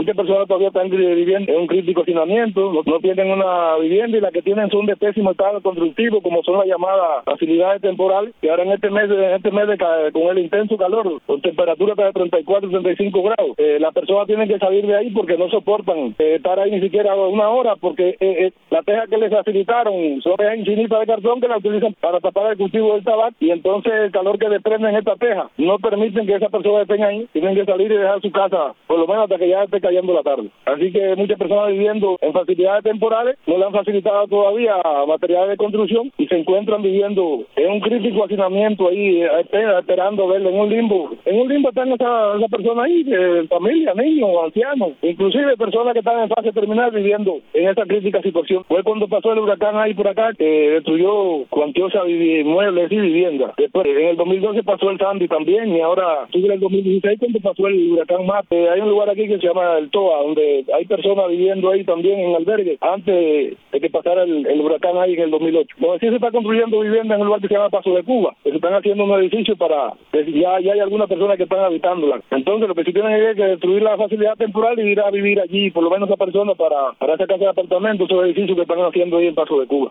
Muchas personas todavía están viviendo en un crítico hacinamiento, no tienen una vivienda y las que tienen son de pésimo estado constructivo, como son las llamadas facilidades temporales, que ahora en este mes con el intenso calor, con temperatura de 34 y 35 grados, las personas tienen que salir de ahí porque no soportan estar ahí ni siquiera una hora, porque la teja que les facilitaron son tejas infinitas de cartón que la utilizan para tapar el cultivo del tabaco, y entonces el calor que desprenden esta teja no permiten que esas personas estén ahí, tienen que salir y dejar su casa por lo menos hasta que ya esté cayendo la tarde. Así que muchas personas viviendo en facilidades temporales no le han facilitado todavía materiales de construcción y se encuentran viviendo en un crítico hacinamiento ahí, esperando verlo en un limbo. En un limbo están esa persona ahí, familia, niños, ancianos, inclusive personas que están en fase terminal viviendo en esa crítica situación. Fue cuando pasó el huracán ahí por acá, que destruyó cuantiosa muebles y viviendas. Después, en el 2012 pasó el Sandy también, y ahora sigue en el 2016 cuando pasó el huracán Mate. Hay un lugar aquí que se llama el Toa, donde hay personas viviendo ahí también en albergues, antes de que pasara el huracán ahí en el 2008. Donde sí se está construyendo vivienda en un lugar que se llama Paso de Cuba, que se están haciendo un edificio para, ya hay algunas personas que están habitándola. Entonces lo que sí tienen es que destruir la facilidad temporal y ir a vivir allí, por lo menos a personas para esa casa de apartamentos, esos edificios que están haciendo ahí en Paso de Cuba.